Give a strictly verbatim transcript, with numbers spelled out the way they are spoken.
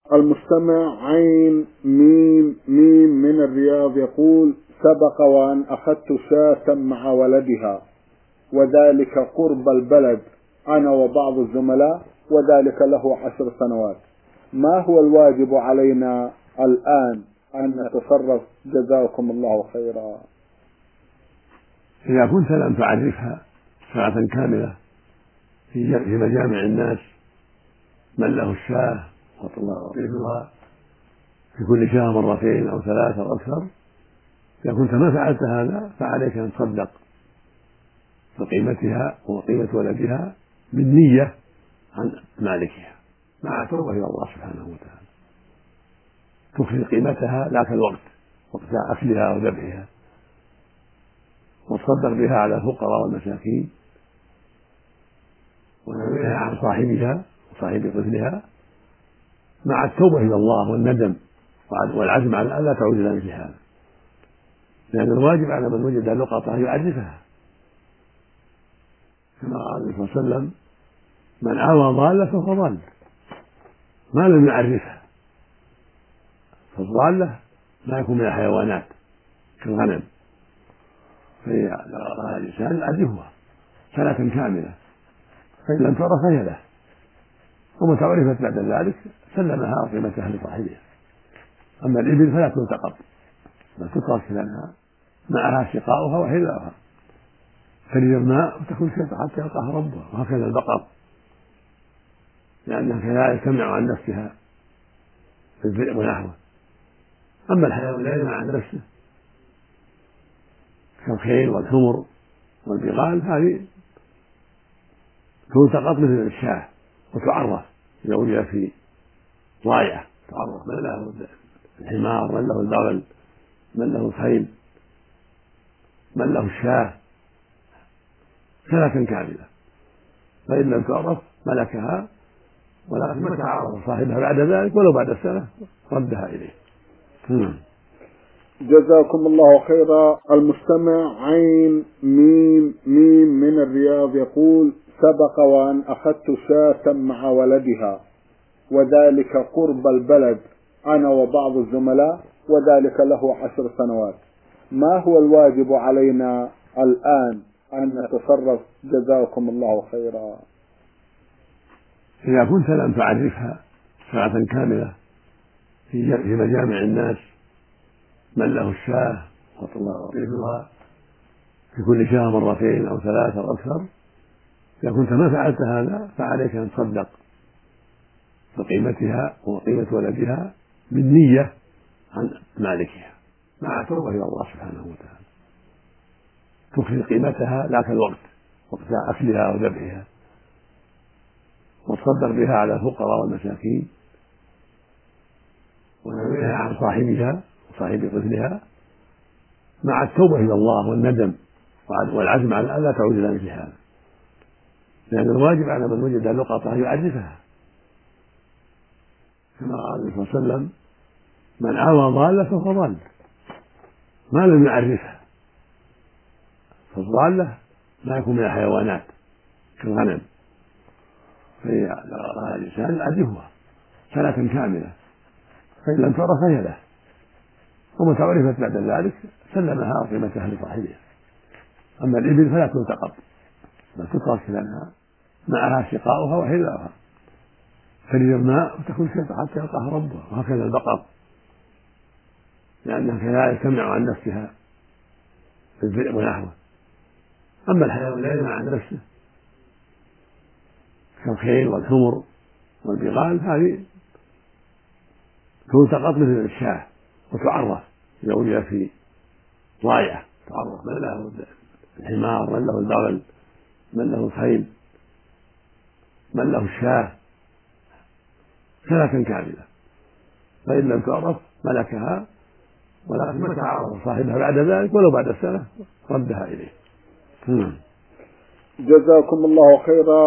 المستمع عين ميم ميم من الرياض يقول: سبق وأن أخذت شاة مع ولدها، وذلك قرب البلد، أنا وبعض الزملاء، وذلك له عشر سنوات. ما هو الواجب علينا الآن أن نتصرف؟ جزاكم الله خيرا. إذا كنت لم تعرفها صلاة كاملة في مجامع الناس من له الشاة وطلها في كل شهر مرتين أو ثلاثة أو أكثر، إذا كنت ما فعلت هذا فعليك أن تصدق بقيمتها وقيمة ولدها بالنية عن مالكها مع توبة إلى الله سبحانه وتعالى. تخفي قيمتها لا كالوقت وقت أكلها وذبحها، وتصدق بها على الفقراء والمساكين ونبيها عن صاحبها وصاحب طفلها مع التوبة إلى الله والندم والعزم على ألا تعود إلى مثل هذا، لأن الواجب على من وجد لقطة أن يعرفها، كما قال النبي صلى الله عليه وسلم: من آوى ضالة فهو ضال ما لم يعرفها. فالضالة ما يكون من الحيوانات كالغنم، فإذا رأى الإنسان يعرفها سنة كاملة، فإن لم تعرف فهي له، ومتى عرفت بعد ذلك سلمها قيمتها لصاحبها. أما الإبل فلا تلتقط بل تترك لأنها معها سقاؤها وحذاؤها تريد الماء وتكون حتى يلقاها ربها، وهكذا البقر لأنها كذلك تمنع عن نفسها في الذئب ونحوه. أما الحيوان لا يمنع عن نفسه كالخيل والحمر والبغال، هذه تلتقط مثل الشاة وتعرف إذا وجد في ضايعة، تعرف من له الحمار، من له البغل، من له الخيل، من له الشاة سنة كاملة. فإن لم تعرف ملكها، ولكن متى عرف صاحبها بعد ذلك ولو بعد السنة ردها إليه. جزاكم الله خيرا. المستمع عين ميم ميم من الرياض يقول: سبق وأن أخذت شاة مع ولدها، وذلك قرب البلد، أنا وبعض الزملاء، وذلك له عشر سنوات. ما هو الواجب علينا الآن أن نتصرف؟ جزاكم الله خيرا. إذا كنت لم تعرفها صلاة كاملة في مجامع الناس من له الشاة وطلها في كل شهر مرتين أو ثلاثة أو أكثر، إذا كنت ما فعلت هذا فعليك أن تصدق بقيمتها وقيمة ولدها بالنية عن مالكها مع توبة إلى الله سبحانه وتعالى. تخفي قيمتها لا كالوقت وقت أكلها وذبحها، وتصدق بها على الفقراء والمساكين ونبيها عن صاحبها وصاحب طفلها مع التوبة إلى الله والندم والعزم على ألا تعود إلى مثل هذا، لأن الواجب على من وجد لقطة أن يعرفها، كما قال النبي صلى الله عليه وسلم: من آوى ضالة فهو ضال ما لم يعرفها. فالضالة ما يكون من الحيوانات كالغنم، فإذا رأى الإنسان يعرفها سنة كاملة، فإن لم تعرف فهي له، ومتى عرفت بعد ذلك سلمها قيمتها لصاحبها. أما الإبل فلا تلتقط بل تترك لأنها معها سقاؤها وحذاؤها تريد الماء وتكون حتى يلقاها ربها، وهكذا البقر لأنها كذلك تمنع عن نفسها في الذئب ونحوه. أما الحيوان لا يمنع عن نفسه كالخيل والحمر والبغال، هذه تلتقط مثل الشاة وتعرف إذا وجد في ضايعة، تعرف من له الحمار، من له البغل، من له الخيل، من له الشاة سنة كاملة. فإن لم تعرف ملكها، ولكن متى عرف صاحبها بعد ذلك ولو بعد السنة ردها إليه. جزاكم الله خيرا.